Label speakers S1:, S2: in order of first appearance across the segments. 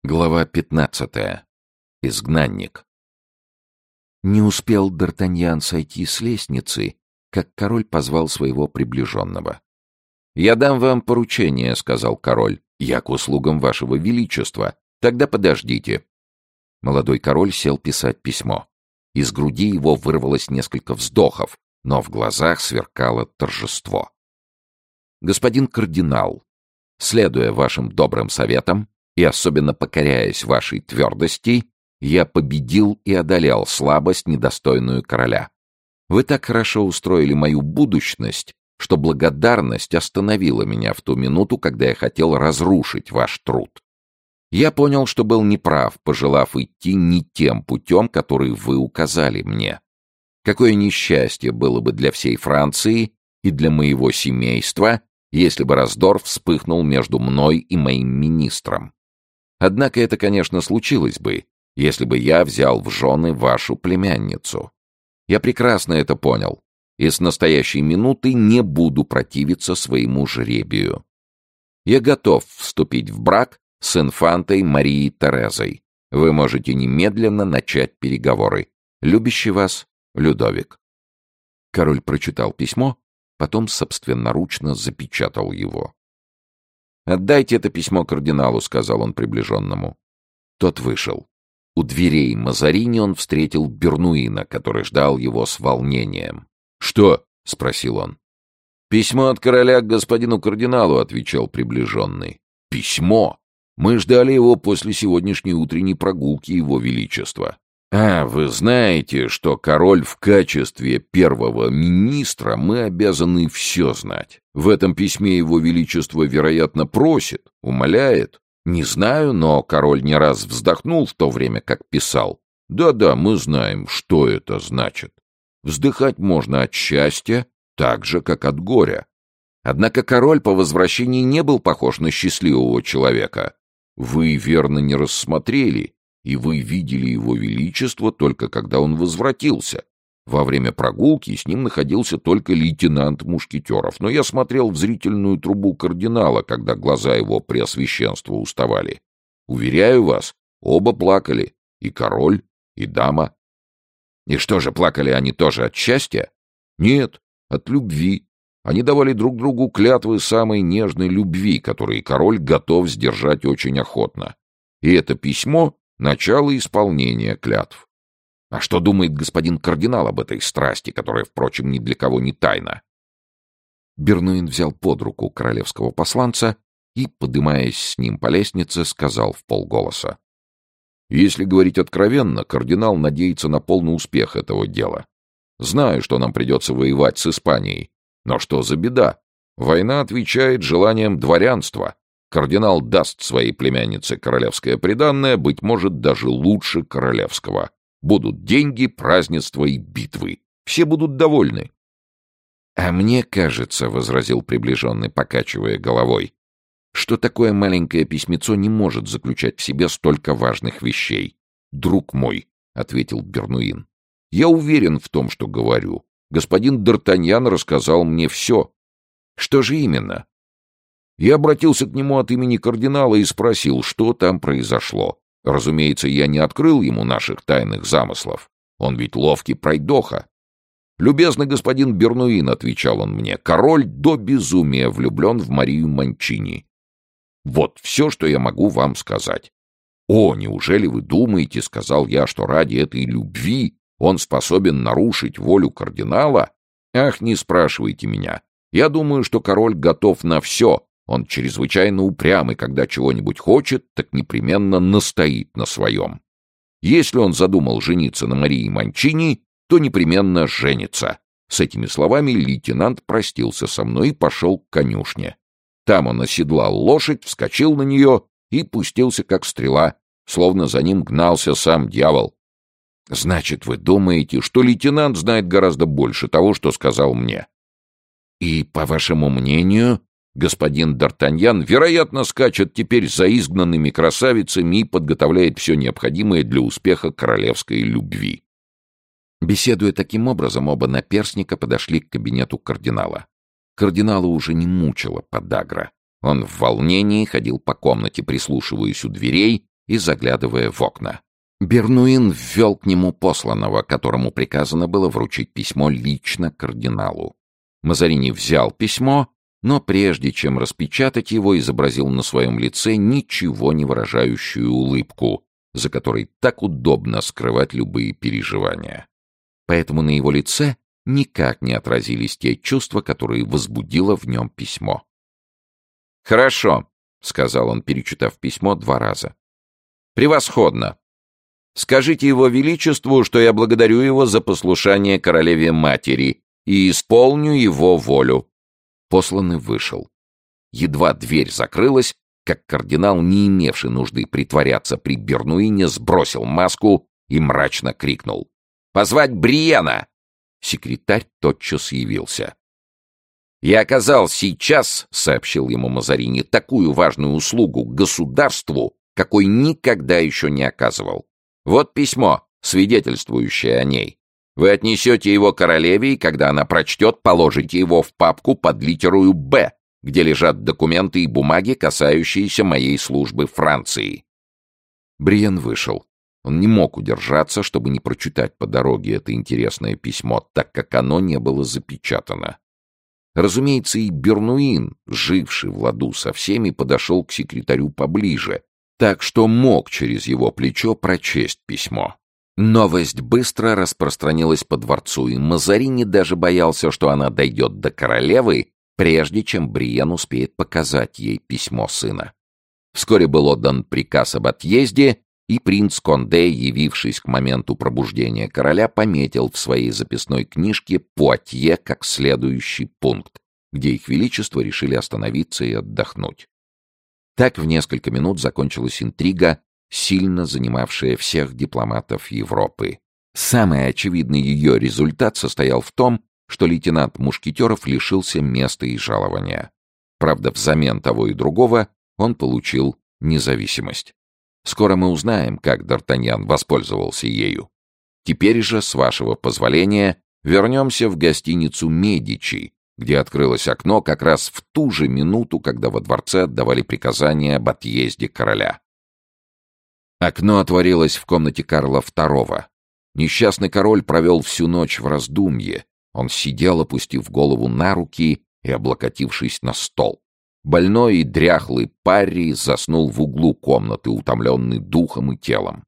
S1: Глава 15. Изгнанник. Не успел Д'Артаньян сойти с лестницы, как король позвал своего приближенного. «Я дам вам поручение», — сказал король. «Я к услугам вашего величества. Тогда подождите». Молодой король сел писать письмо. Из груди его вырвалось несколько вздохов, но в глазах сверкало торжество. «Господин кардинал, следуя вашим добрым советам, и особенно покоряясь вашей твердости, я победил и одолел слабость, недостойную короля. Вы так хорошо устроили мою будущность, что благодарность остановила меня в ту минуту, когда я хотел разрушить ваш труд. Я понял, что был неправ, пожелав идти не тем путем, который вы указали мне. Какое несчастье было бы для всей Франции и для моего семейства, если бы раздор вспыхнул между мной и моим министром. Однако это, конечно, случилось бы, если бы я взял в жены вашу племянницу. Я прекрасно это понял, и с настоящей минуты не буду противиться своему жребию. Я готов вступить в брак с инфантой Марией Терезой. Вы можете немедленно начать переговоры. Любящий вас Людовик». Король прочитал письмо, потом собственноручно запечатал его. «Отдайте это письмо кардиналу», — сказал он приближенному. Тот вышел. У дверей Мазарини он встретил Бернуина, который ждал его с волнением. «Что?» — спросил он. «Письмо от короля к господину кардиналу», — отвечал приближенный. «Письмо? Мы ждали его после сегодняшней утренней прогулки его величества». «А, вы знаете, что король в качестве первого министра мы обязаны все знать. В этом письме его величество, вероятно, просит, умоляет. Не знаю, но король не раз вздохнул в то время, как писал. Да-да, мы знаем, что это значит. Вздыхать можно от счастья, так же, как от горя. Однако король по возвращении не был похож на счастливого человека. Вы верно не рассмотрели, и вы видели его величество только когда он возвратился. Во время прогулки с ним находился только лейтенант мушкетеров, но я смотрел в зрительную трубу кардинала, когда глаза его преосвященства уставали. Уверяю вас, оба плакали, и король, и дама. И что же, плакали они тоже от счастья? Нет, от любви. Они давали друг другу клятвы самой нежной любви, которые король готов сдержать очень охотно. И это письмо — начало исполнения клятв. А что думает господин кардинал об этой страсти, которая, впрочем, ни для кого не тайна?» Бернуин взял под руку королевского посланца и, подымаясь с ним по лестнице, сказал вполголоса: «Если говорить откровенно, кардинал надеется на полный успех этого дела. Знаю, что нам придется воевать с Испанией, но что за беда? Война отвечает желаниям дворянства. Кардинал даст своей племяннице королевское приданное, быть может, даже лучше королевского. Будут деньги, празднества и битвы. Все будут довольны». «А мне кажется, — возразил приближенный, покачивая головой, — что такое маленькое письмецо не может заключать в себе столько важных вещей. Друг мой, — ответил Бернуин, — я уверен в том, что говорю. Господин Д'Артаньян рассказал мне все». «Что же именно?» Я обратился к нему от имени кардинала и спросил, что там произошло. Разумеется, я не открыл ему наших тайных замыслов. Он ведь ловкий пройдоха. «Любезный господин Бернуин, — отвечал он мне, — король до безумия влюблен в Марию Манчини. Вот все, что я могу вам сказать». «О, неужели вы думаете, — сказал я, — что ради этой любви он способен нарушить волю кардинала? Ах, не спрашивайте меня. Я думаю, что король готов на все. Он чрезвычайно упрямый, когда чего-нибудь хочет, так непременно настоит на своем. Если он задумал жениться на Марии Манчини, то непременно женится». С этими словами лейтенант простился со мной и пошел к конюшне. Там он оседлал лошадь, вскочил на нее и пустился, как стрела, словно за ним гнался сам дьявол. «Значит, вы думаете, что лейтенант знает гораздо больше того, что сказал мне? И, по вашему мнению, господин Д'Артаньян, вероятно, скачет теперь за изгнанными красавицами и подготовляет все необходимое для успеха королевской любви». Беседуя таким образом, оба наперсника подошли к кабинету кардинала. Кардинала уже не мучила подагра. Он в волнении ходил по комнате, прислушиваясь у дверей, и заглядывая в окна. Бернуин ввел к нему посланного, которому приказано было вручить письмо лично кардиналу. Мазарини взял письмо, но прежде чем распечатать его, изобразил на своем лице ничего не выражающую улыбку, за которой так удобно скрывать любые переживания. Поэтому на его лице никак не отразились те чувства, которые возбудило в нем письмо. «Хорошо», — сказал он, перечитав письмо 2 раза. «Превосходно. Скажите его величеству, что я благодарю его за послушание королеве-матери и исполню его волю». Посланный вышел. Едва дверь закрылась, как кардинал, не имевший нужды притворяться при Бернуине, сбросил маску и мрачно крикнул: «Позвать Бриена!» Секретарь тотчас явился. «Я оказал сейчас, — сообщил ему Мазарини, — такую важную услугу государству, какой никогда еще не оказывал. Вот письмо, свидетельствующее о ней. Вы отнесете его королеве, и когда она прочтет, положите его в папку под литерою «Б», где лежат документы и бумаги, касающиеся моей службы Франции». Бриен вышел. Он не мог удержаться, чтобы не прочитать по дороге это интересное письмо, так как оно не было запечатано. Разумеется, и Бернуин, живший в ладу со всеми, подошел к секретарю поближе, так что мог через его плечо прочесть письмо. Новость быстро распространилась по дворцу, и Мазарини даже боялся, что она дойдет до королевы, прежде чем Бриен успеет показать ей письмо сына. Вскоре был отдан приказ об отъезде, и принц Конде, явившись к моменту пробуждения короля, пометил в своей записной книжке Пуатье как следующий пункт, где их величество решили остановиться и отдохнуть. Так в несколько минут закончилась интрига, сильно занимавшая всех дипломатов Европы. Самый очевидный ее результат состоял в том, что лейтенант Мушкетеров лишился места и жалования. Правда, взамен того и другого он получил независимость. Скоро мы узнаем, как Д'Артаньян воспользовался ею. Теперь же, с вашего позволения, вернемся в гостиницу «Медичи», где открылось окно как раз в ту же минуту, когда во дворце отдавали приказание об отъезде короля. Окно отворилось в комнате Карла II. Несчастный король провел всю ночь в раздумье. Он сидел, опустив голову на руки и облокотившись на стол. Больной и дряхлый Парри заснул в углу комнаты, утомленный духом и телом.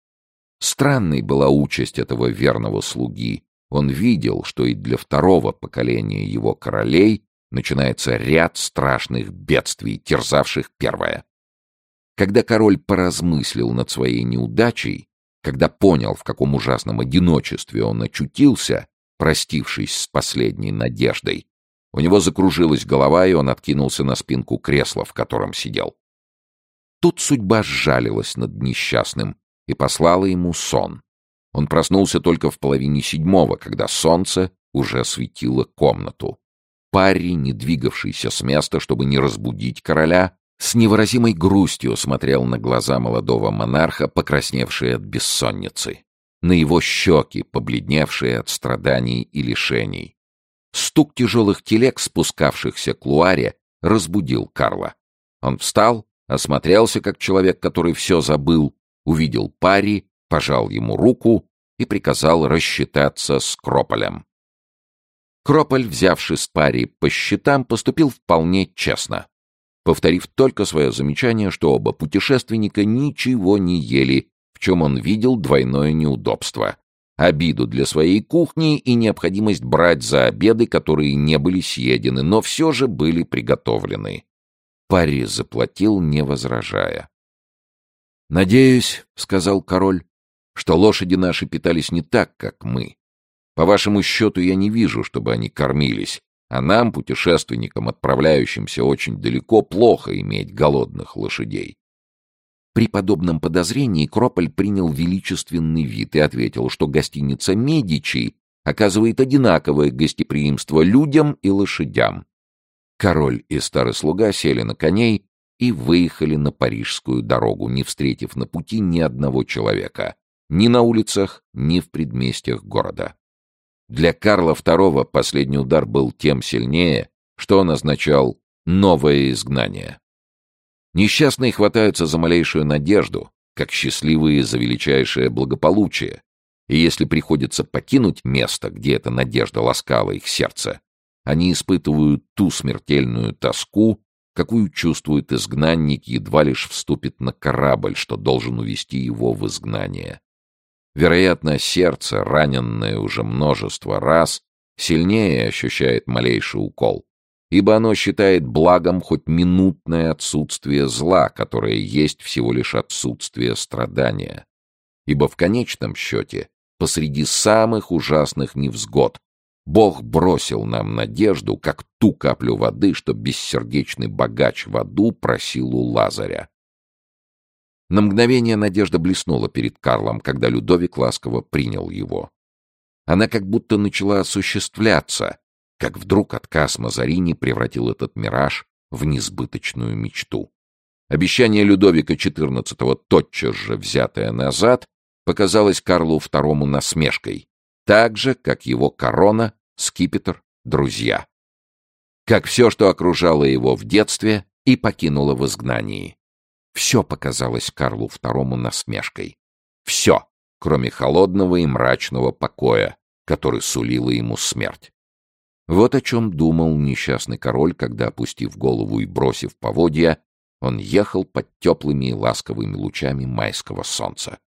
S1: Странной была участь этого верного слуги. Он видел, что и для второго поколения его королей начинается ряд страшных бедствий, терзавших первое. Когда король поразмыслил над своей неудачей, когда понял, в каком ужасном одиночестве он очутился, простившись с последней надеждой, у него закружилась голова, и он откинулся на спинку кресла, в котором сидел. Тут судьба сжалилась над несчастным и послала ему сон. Он проснулся только в 6:30, когда солнце уже осветило комнату. Парри, не двигавшийся с места, чтобы не разбудить короля, с невыразимой грустью смотрел на глаза молодого монарха, покрасневшие от бессонницы, на его щеки, побледневшие от страданий и лишений. Стук тяжелых телег, спускавшихся к Луаре, разбудил Карла. Он встал, осмотрелся, как человек, который все забыл, увидел Парри, пожал ему руку и приказал рассчитаться с Крополем. Крополь, взявший с Парри по счетам, поступил вполне честно, повторив только свое замечание, что оба путешественника ничего не ели, в чем он видел двойное неудобство: обиду для своей кухни и необходимость брать за обеды, которые не были съедены, но все же были приготовлены. Парри заплатил, не возражая. «Надеюсь, — сказал король, — что лошади наши питались не так, как мы. По вашему счету я не вижу, чтобы они кормились, а нам, путешественникам, отправляющимся очень далеко, плохо иметь голодных лошадей». При подобном подозрении Крополь принял величественный вид и ответил, что гостиница «Медичи» оказывает одинаковое гостеприимство людям и лошадям. Король и старый слуга сели на коней и выехали на парижскую дорогу, не встретив на пути ни одного человека, ни на улицах, ни в предместьях города. Для Карла II последний удар был тем сильнее, что он означал новое изгнание. Несчастные хватаются за малейшую надежду, как счастливые за величайшее благополучие, и если приходится покинуть место, где эта надежда ласкала их сердце, они испытывают ту смертельную тоску, какую чувствует изгнанник, едва лишь вступит на корабль, что должен увести его в изгнание. Вероятно, сердце, раненное уже множество раз, сильнее ощущает малейший укол, ибо оно считает благом хоть минутное отсутствие зла, которое есть всего лишь отсутствие страдания. Ибо в конечном счете, посреди самых ужасных невзгод, Бог бросил нам надежду, как ту каплю воды, что бессердечный богач в аду просил у Лазаря. На мгновение надежда блеснула перед Карлом, когда Людовик ласково принял его. Она как будто начала осуществляться, как вдруг отказ Мазарини превратил этот мираж в несбыточную мечту. Обещание Людовика XIV, тотчас же взятое назад, показалось Карлу II насмешкой, так же, как его корона, скипетр, друзья. Как все, что окружало его в детстве и покинуло в изгнании. Все показалось Карлу II насмешкой. Все, кроме холодного и мрачного покоя, который сулила ему смерть. Вот о чем думал несчастный король, когда, опустив голову и бросив поводья, он ехал под теплыми и ласковыми лучами майского солнца.